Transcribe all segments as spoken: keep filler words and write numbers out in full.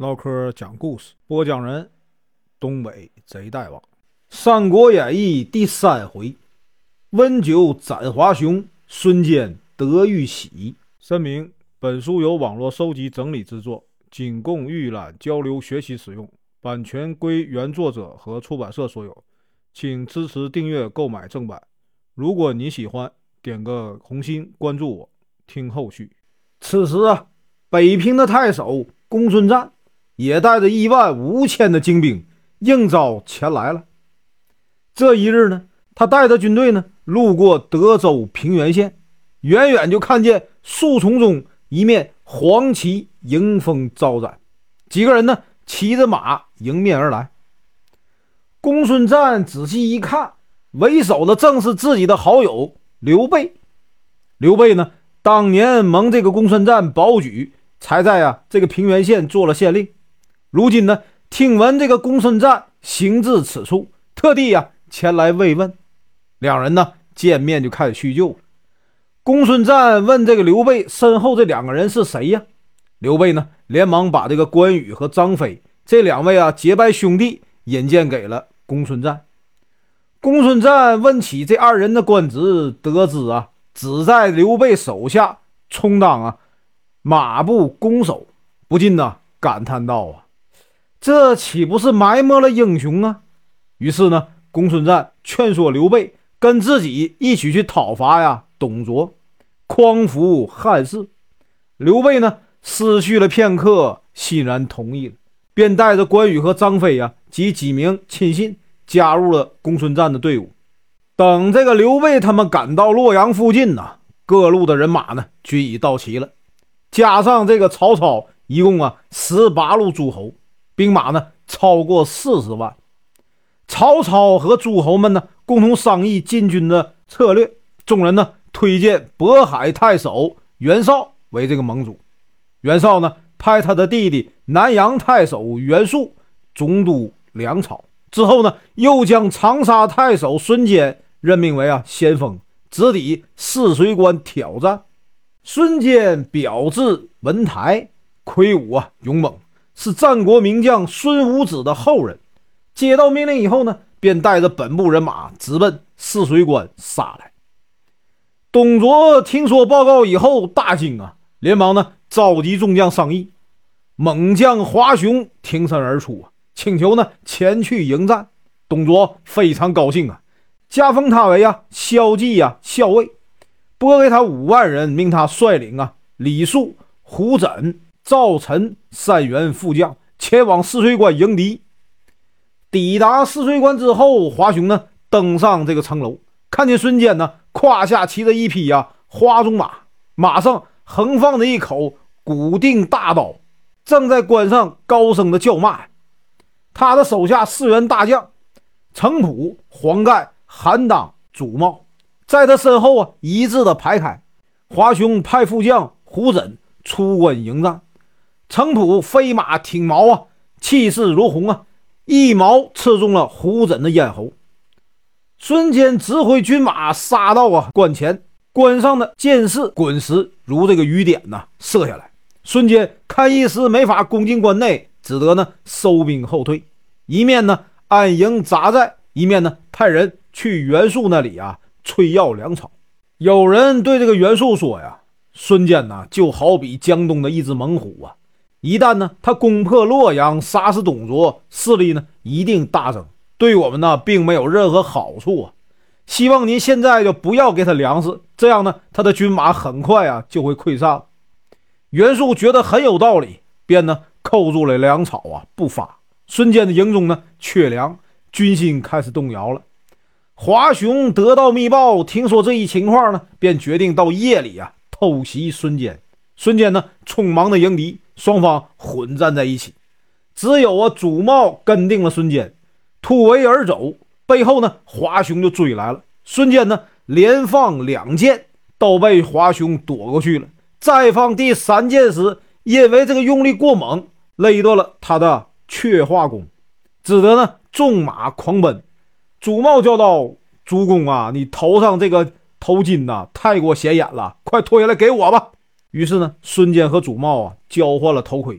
唠嗑讲故事，播讲人东北贼大王。三国演义第三回，温酒斩华雄，孙坚得玉玺。声明：本书由网络收集整理制作，仅供预览、交流、学习使用，版权归原作者和出版社所有，请支持订阅、购买正版。如果你喜欢，点个红心，关注我，听后续。此时啊，北平的太守公孙瓒也带着一万五千的精兵应召前来了。这一日呢，他带着军队呢路过德州平原县，远远就看见树丛中一面黄旗迎风招展，几个人呢骑着马迎面而来。公孙瓒仔细一看，为首的正是自己的好友刘备。刘备呢当年蒙这个公孙瓒保举，才在啊这个平原县做了县令。如今呢听闻这个公孙瓒行至此处，特地啊前来慰问。两人呢见面就开始叙旧。公孙瓒问这个刘备身后这两个人是谁呀？刘备呢连忙把这个关羽和张飞这两位啊结拜兄弟引荐给了公孙瓒。公孙瓒问起这二人的官职，得知啊只在刘备手下充当啊马步弓手，不禁呢感叹道啊，这岂不是埋没了英雄啊？于是呢公孙瓒劝说刘备跟自己一起去讨伐呀董卓，匡扶汉室。刘备呢思绪了片刻，欣然同意了，便带着关羽和张飞呀及几名亲信加入了公孙瓒的队伍。等这个刘备他们赶到洛阳附近呢，各路的人马呢均已到齐了，加上这个曹操一共啊十八路诸侯，兵马呢超过四十万。曹操和诸侯们呢共同商议进军的策略，众人呢推荐渤海太守袁绍为这个盟主。袁绍呢派他的弟弟南阳太守袁术总督粮草，之后呢又将长沙太守孙坚任命为啊先锋，直抵泗水关挑战。孙坚表字文台，魁梧啊勇猛，是战国名将孙武子的后人。接到命令以后呢，便带着本部人马直奔泗水关杀来。董卓听说报告以后大惊啊，连忙呢召集众将商议。猛将华雄挺身而出啊，请求呢前去迎战。董卓非常高兴啊，加封他为啊骁骑啊校尉，拨给他五万人，命他率领啊李肃、胡轸、赵晨三员副将前往泗水关迎敌。抵达泗水关之后，华雄呢登上这个城楼，看见孙坚呢胯下骑着一匹啊花中马，马上横放着一口古定大刀，正在关上高声的叫骂。他的手下四员大将程普、黄盖、韩当、祖茂在他身后啊一致的排开。华雄派副将胡轸出关迎战。程普飞马挺矛啊，气势如虹啊，一矛刺中了胡轸的咽喉。孙坚指挥军马杀到啊关前，关上的箭矢滚石如这个雨点呐、啊、射下来。孙坚看一时没法攻进关内，只得呢收兵后退，一面呢安营扎寨，一面呢派人去袁术那里啊催要粮草。有人对这个袁术说呀，孙坚呢就好比江东的一只猛虎啊，一旦呢他攻破洛阳，杀死董卓，势力呢一定大增，对我们呢并没有任何好处啊。希望您现在就不要给他粮食，这样呢他的军马很快啊就会溃散。袁术觉得很有道理，便呢扣住了粮草啊不发。孙坚的营中呢缺粮，军心开始动摇了。华雄得到密报，听说这一情况呢，便决定到夜里啊偷袭孙坚。孙坚呢匆忙的迎敌，双方混战在一起。只有啊祖茂跟定了孙坚，突围而走，背后呢华雄就追来了。孙坚呢连放两箭，都被华雄躲过去了。再放第三箭时，因为这个用力过猛，勒断了他的雀化弓，只得呢纵马狂奔。祖茂叫道：主公啊，你头上这个头巾呐、啊、太过显眼了，快脱下来给我吧。于是呢孙坚和祖茂啊交换了头盔，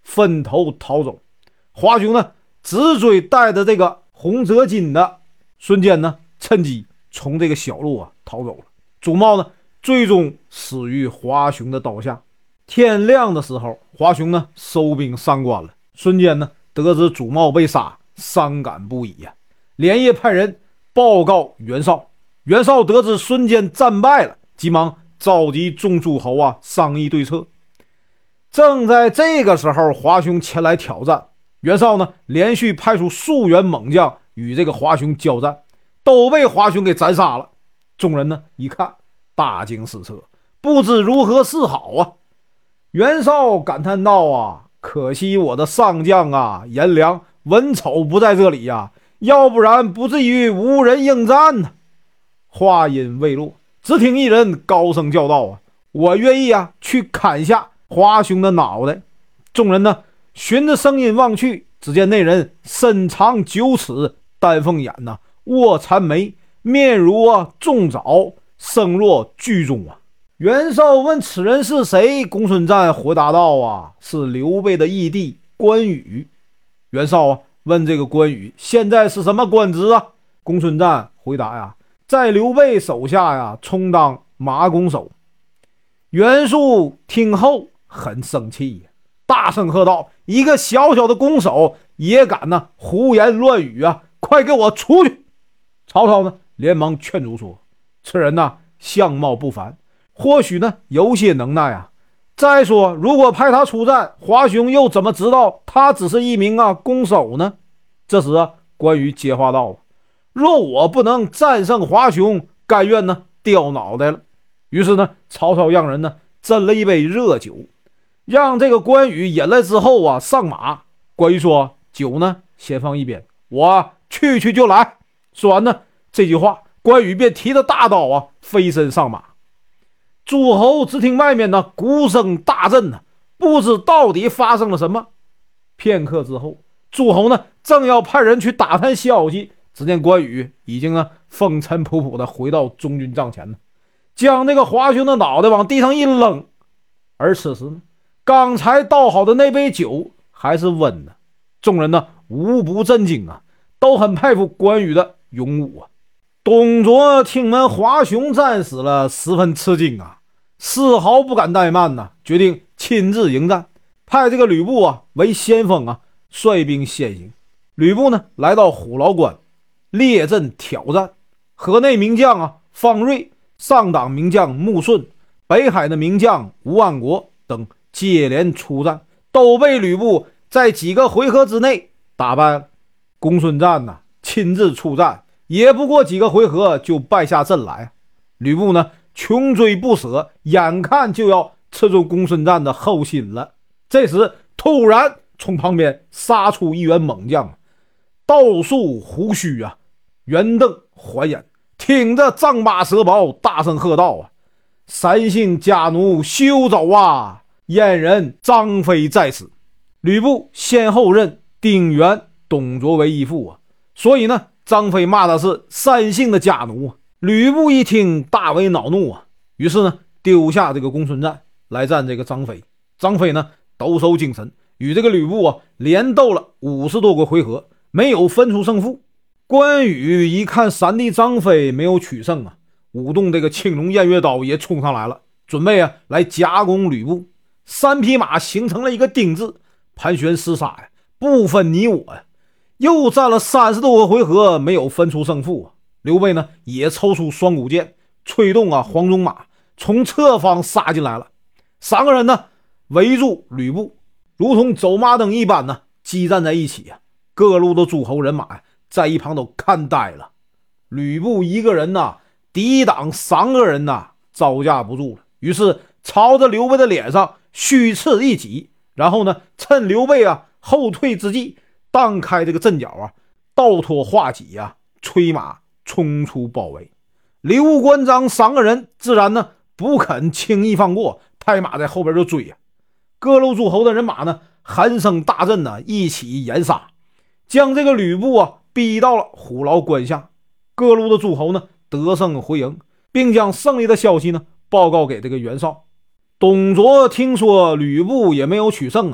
分头逃走。华雄呢直追带着这个洪泽金的孙坚呢，趁机从这个小路啊逃走了。祖茂呢最终死于华雄的刀下。天亮的时候，华雄呢收兵上关了。孙坚呢得知祖茂被杀，伤感不已呀、啊，连夜派人报告袁绍。袁绍得知孙坚战败了，急忙召集众诸侯啊商议对策。正在这个时候，华雄前来挑战。袁绍呢连续派出数员猛将与这个华雄交战，都被华雄给斩杀了。众人呢一看，大惊失色，不知如何是好啊。袁绍感叹道啊，可惜我的上将啊颜良、文丑不在这里呀、啊，要不然不至于无人应战呢。话音未落，只听一人高声叫道啊，我愿意啊去砍下华雄的脑袋。众人呢循着声音望去，只见那人身长九尺，丹凤眼呐、啊，卧蚕眉，面如啊重枣，声若巨钟啊。袁绍问此人是谁，公孙瓒回答道啊，是刘备的义弟关羽。袁绍啊问这个关羽现在是什么官职啊？公孙瓒回答呀，在刘备手下呀充当马弓手。袁术听后很生气呀，大声喝道，一个小小的弓手也敢呢胡言乱语啊，快给我出去。曹操呢连忙劝阻说，此人呢相貌不凡，或许呢有些能耐啊。再说如果派他出战，华雄又怎么知道他只是一名啊弓手呢？这时啊关羽接话道，若我不能战胜华雄，甘愿呢掉脑袋了。于是呢曹操让人呢斟了一杯热酒，让这个关羽饮了之后啊上马。关羽说，酒呢先放一边，我去去就来。说完呢这句话，关羽便提着大刀啊飞身上马。诸侯只听外面呢鼓声大震呢，不知到底发生了什么。片刻之后，诸侯呢正要派人去打探消息，只见关羽已经呢风尘仆仆的回到中军帐前呢，将那个华雄的脑袋往地上一扔。而此时呢，刚才倒好的那杯酒还是温的。众人呢无不震惊啊，都很佩服关羽的勇武啊。董卓听闻华雄战死了，十分吃惊啊，丝毫不敢怠慢呐，决定亲自迎战，派这个吕布啊为先锋啊，率兵先行。吕布呢来到虎牢关，列阵挑战。河内名将啊方锐、上党名将穆顺、北海的名将吴万国等接连出战，都被吕布在几个回合之内打败了。公孙瓒呢亲自出战，也不过几个回合就败下阵来。吕布呢穷追不舍，眼看就要刺中公孙瓒的后心了。这时突然从旁边杀出一员猛将，倒竖胡须啊，圆瞪环眼，挺着丈八蛇矛，大声喝道啊，三姓家奴休走啊，燕人张飞在此。吕布先后认丁原、董卓为义父啊，所以呢张飞骂他是三姓的家奴啊。吕布一听大为恼怒啊，于是呢丢下这个公孙瓒来战这个张飞。张飞呢抖擞精神，与这个吕布啊连斗了五十多个回合，没有分出胜负。关羽一看闪帝张飞没有取胜啊，舞动这个青龙偃月刀也冲上来了，准备啊来夹攻吕布。三匹马形成了一个丁字，盘旋厮杀呀，不分你我呀。又战了三十多个回合，没有分出胜负啊。刘备呢也抽出双股剑，催动啊黄鬃马从侧方杀进来了。三个人呢围住吕布，如同走马灯一般呢激战在一起啊。各路的诸侯人马呀在一旁都看呆了。吕布一个人呐抵挡三个人呐招架不住了，于是朝着刘备的脸上虚刺一击，然后呢趁刘备啊后退之际，荡开这个阵脚啊，倒脱画戟啊，催马冲出包围。刘关张三个人自然呢不肯轻易放过，拍马在后边就追啊。各路诸侯的人马呢喊声大震呢，一起严杀，将这个吕布啊逼到了虎牢关下。各路的诸侯呢得胜回营，并将胜利的消息呢报告给这个袁绍。董卓听说吕布也没有取胜啊，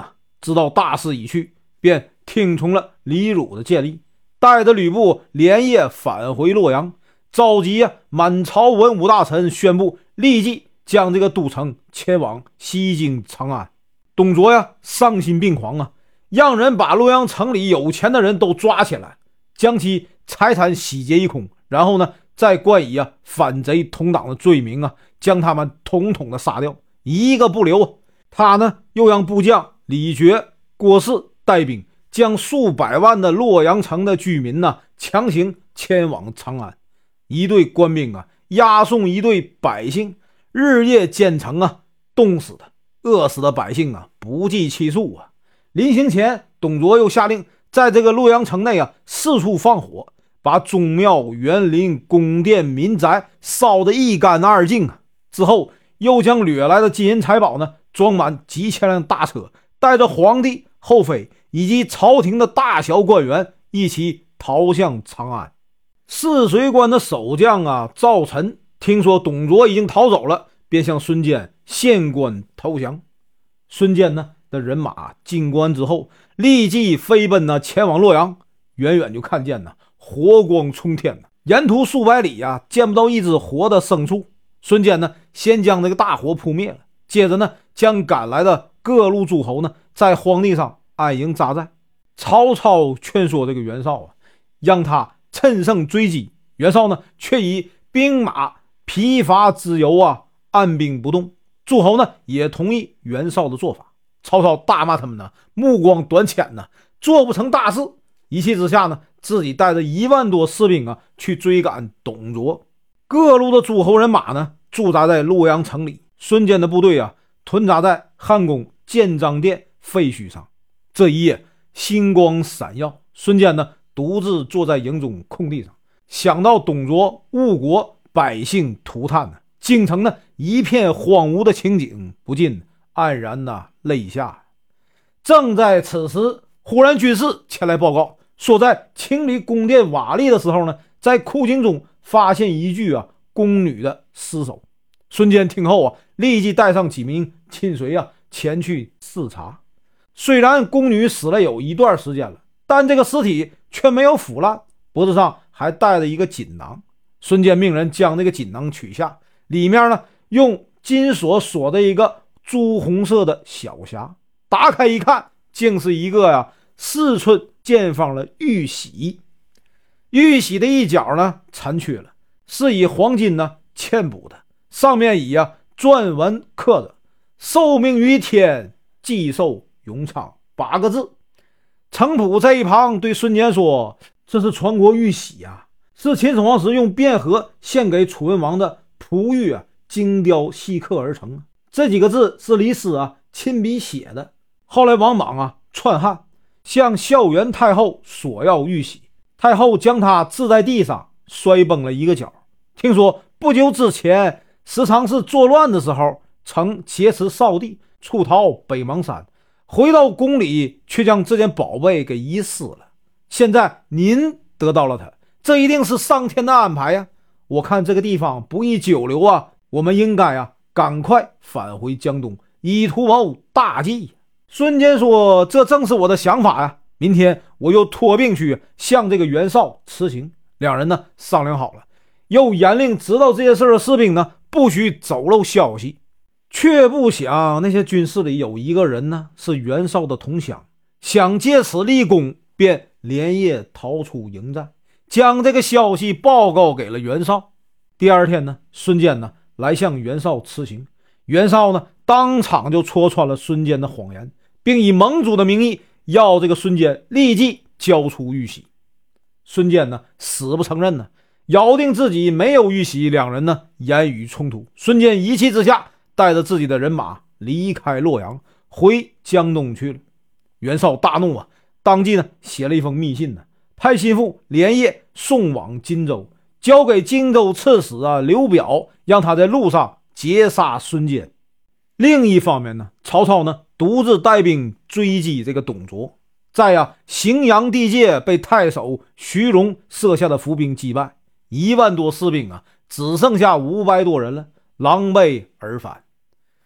知道大势已去，便听从了李儒的建议，带着吕布连夜返回洛阳，召集啊满朝文武大臣，宣布立即将这个都城迁往西京长安。董卓呀丧心病狂啊，让人把洛阳城里有钱的人都抓起来，将其财产洗劫一空，然后呢再冠以啊反贼同党的罪名啊，将他们统统的杀掉，一个不留。他呢又让部将李傕、郭汜带兵将数百万的洛阳城的居民呢强行迁往长安。一队官兵啊押送一队百姓，日夜兼程啊，冻死的饿死的百姓啊不计其数啊。临行前，董卓又下令在这个洛阳城内啊四处放火，把宗庙、园林、宫殿、民宅烧得一干二净啊。之后又将掠来的金银财宝呢装满几千辆大车，带着皇帝、后妃以及朝廷的大小官员一起逃向长安。泗水关的守将啊赵晨听说董卓已经逃走了，便向孙坚献关投降。孙坚呢的人马进关之后，立即飞奔呢前往洛阳。远远就看见呢火光冲天呢，沿途数百里啊见不到一只活的牲畜。孙坚呢先将这个大火扑灭了，接着呢将赶来的各路诸侯呢在荒地上安营扎寨。曹操劝说这个袁绍啊，让他趁胜追击。袁绍呢却以兵马疲乏之由啊按兵不动。诸侯呢也同意袁绍的做法。曹操大骂他们呢目光短浅呢，做不成大事。一气之下呢，自己带着一万多士兵啊去追赶董卓。各路的诸侯人马呢驻扎在洛阳城里，孙坚的部队啊屯扎在汉宫建章殿废墟上。这一夜星光闪耀，孙坚呢独自坐在营中空地上，想到董卓误国，百姓涂炭呢，京城呢一片荒芜的情景，不禁黯然的泪下。正在此时，忽然军士前来报告说，在清理宫殿瓦砾的时候呢，在库井中发现一具啊宫女的尸首。孙坚听后啊，立即带上几名亲随啊前去视察。虽然宫女死了有一段时间了，但这个尸体却没有腐烂，脖子上还带着一个锦囊。孙坚命人将这个锦囊取下，里面呢用金锁锁的一个朱红色的小匣，打开一看，竟是一个呀四寸见方的玉玺。玉玺的一角呢残缺了，是以黄金呢嵌补的，上面以啊篆文刻着寿命于天，既寿永昌八个字。程普在一旁对孙坚说，这是传国玉玺啊，是秦始皇时用卞和献给楚文王的璞玉啊精雕细刻而成。这几个字是李斯啊亲笔写的。后来王莽啊篡汉，向孝元太后索要玉玺，太后将他掷在地上，摔崩了一个角。听说不久之前时常是作乱的时候，曾劫持少帝，出逃北邙山，回到宫里却将这件宝贝给遗失了。现在您得到了它，这一定是上天的安排呀！我看这个地方不宜久留啊，我们应该啊赶快返回江东，以图谋大计。孙坚说，这正是我的想法呀，明天我又托病去向这个袁绍辞行。两人呢商量好了，又严令知道这些事的士兵呢不许走漏消息。却不想那些军士里有一个人呢是袁绍的同乡，想借此立功，便连夜逃出营寨，将这个消息报告给了袁绍。第二天呢，孙坚呢来向袁绍辞行。袁绍呢当场就戳穿了孙坚的谎言，并以盟主的名义要这个孙坚立即交出玉玺。孙坚呢死不承认呢，咬定自己没有玉玺。两人呢言语冲突，孙坚一气之下带着自己的人马离开洛阳，回江东去了。袁绍大怒啊，当即呢写了一封密信呢，派心腹连夜送往荆州，交给荆州刺史啊刘表，让他在路上截杀孙坚。另一方面呢，曹操呢独自带兵追击这个董卓，在啊荥阳地界被太守徐荣设下的伏兵击败，一万多士兵啊只剩下五百多人了，狼狈而返。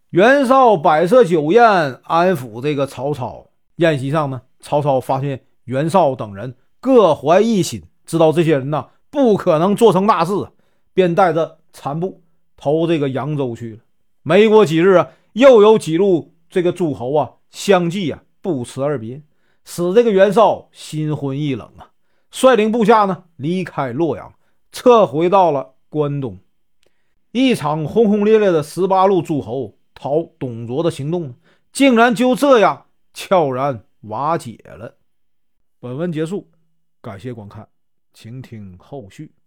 袁绍摆设酒宴安抚这个曹操。宴席上呢，曹操发现袁绍等人各怀异心，知道这些人呢不可能做成大事，便带着残部投这个扬州去了。没过几日啊，又有几路这个诸侯啊相继啊不辞而别，使这个袁绍心灰意冷啊，率领部下呢离开洛阳，撤回到了关东。一场轰轰烈烈的十八路诸侯讨董卓的行动，竟然就这样悄然瓦解了。本文结束，感谢观看，请听后续。